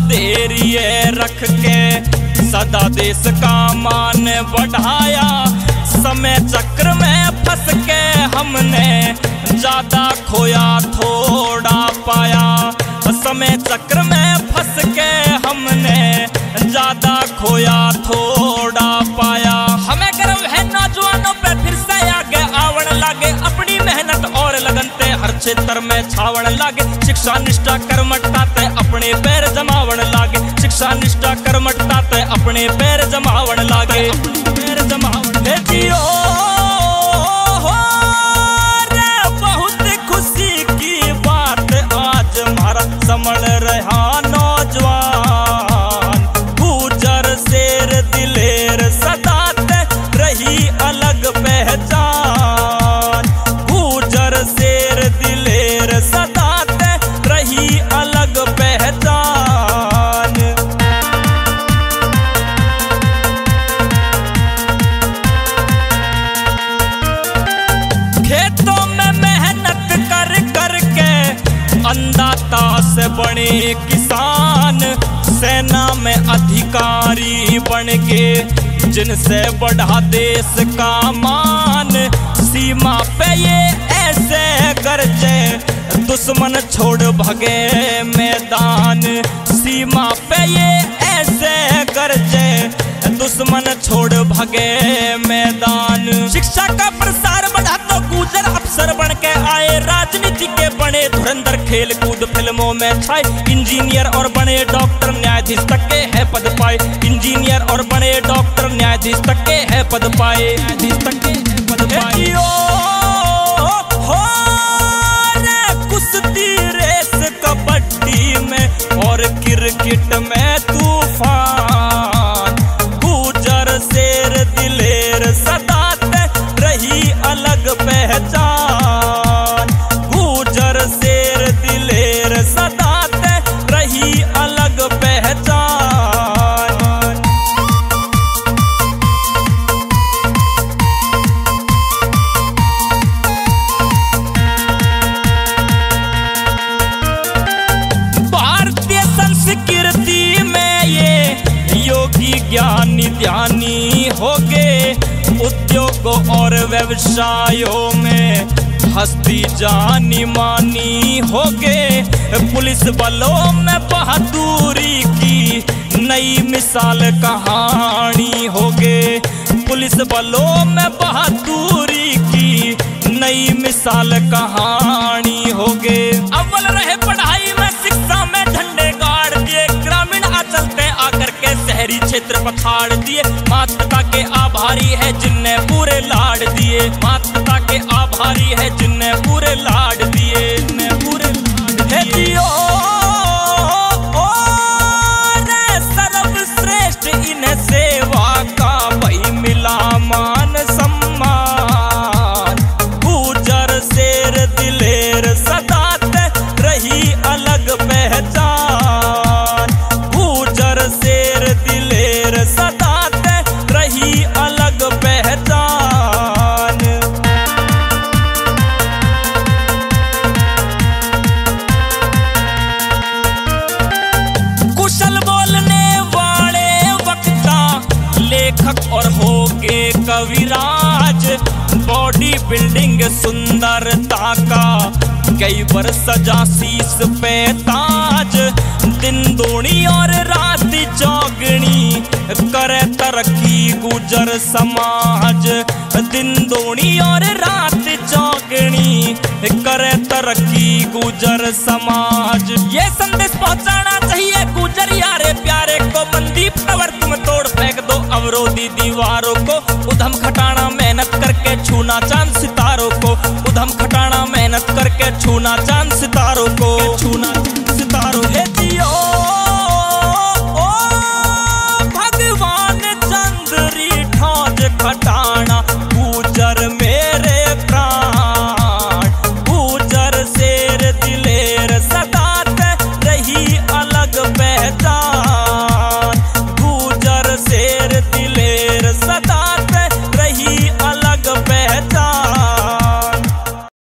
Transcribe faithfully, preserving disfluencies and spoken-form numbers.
धैर्य रख के सदा देश का मान बढ़ाया। समय चक्र में फंस के हमने ज्यादा खोया थोड़ा पाया। समय चक्र में फंस के हमने ज्यादा खोया थोड़ा पाया। हमें गर्व है नौजवानों पे फिर से आगे आवण लागे। अपनी मेहनत और लगन ते हर क्षेत्र में छावण लागे। शिक्षा निष्ठा कर्मठता ते अपने पैर जमावण लागे। शिक्षा निष्ठा कर्मठता ते अपने पैर जमावण लागे। पैर जमावण जियो हो रे बहुत खुशी की बात आज हमारा समझ रहा नौजवान। गुजर शेर दिलेर सदा ते रही अलग पहचान। गुजर शेर दिलेर सदा ते रही अलग पहचान। खेतों में मेहनत कर कर के अन्नदाता से बने किसान। सेना में अधिकारी बन के जिनसे बढ़ा देश का मान। सीमा पे ये ऐसे गरजे दुश्मन छोड़ भगे मैदान। सीमा पे ये ऐसे गरजे दुश्मन छोड़ भगे मैदान। शिक्षा का प्रसार बढ़ा तो गुजर अफसर बन के आए। राजनीति के बने धुरंधर खेल कूद फिल्मों में छाए। इंजीनियर और बने डॉक्टर न्यायाधीश तक के है पद पाए। इंजीनियर और बने डॉक्टर न्यायाधीश तक के है पद पाए। न्यायाधीश तक के है पद पाए। हो रे कुश्ती रेस कबड्डी में और क्रिकेट में तूफान। गुजर शेर दिलेर सदा ते रही अलग पहचान। गुजर शेर दिलेर सदा ते रही अलग पहचान। भारतीय संस्कृति में ये योगी ज्ञानी ध्यानी हो गए। उद्योगों और व्यवसायों में हस्ती जानी मानी हो गए। पुलिस बलों में बहादुरी की नई मिसाल कहानी हो गए। पुलिस बलों में बहादुरी की नई मिसाल कहानी हो गए। अव्वल रहे पढ़ाई में शिक्षा में झंडे गाड़ दिए। ग्रामीण आंचल पे आकर के शहरी क्षेत्र पछाड़ दिए। माता पिता के आभारी है जिनने पूरे लाड दिए। माता पिता के आभारी है जिनने पूरे लाड दिए। पूरे लाड दिए। ओ रे सर्वश्रेष्ठ इन्हें सेवा का भाई मिला मान सम्मान। गुजर शेर दिलेर सदा ते रही अलग पहचान। गुजर शेर दिलेर सदा ते रही अलग पहचान। कुशल बोलने वाले वक्ता लेखक और होगे कविराज। बॉडी बिल्डिंग सुंदरता का कई बार सजा शीश पे ताज। दिन दूनी और रात चौगनी करे तरक्की गुजर समाज। दिन दूनी और रात चौगनी करे तरक्की गुजर समाज। ये संदेश पहुंचाना चाहिए गुजर यारे प्यारे को। मनदीप टावर तुम तोड़ फेंक दो अवरोधी दीवारों को। उधम खटाना मेहनत करके छूना चांद सितारों को। उधम खटाना मेहनत करके छूना चांद सितारों को।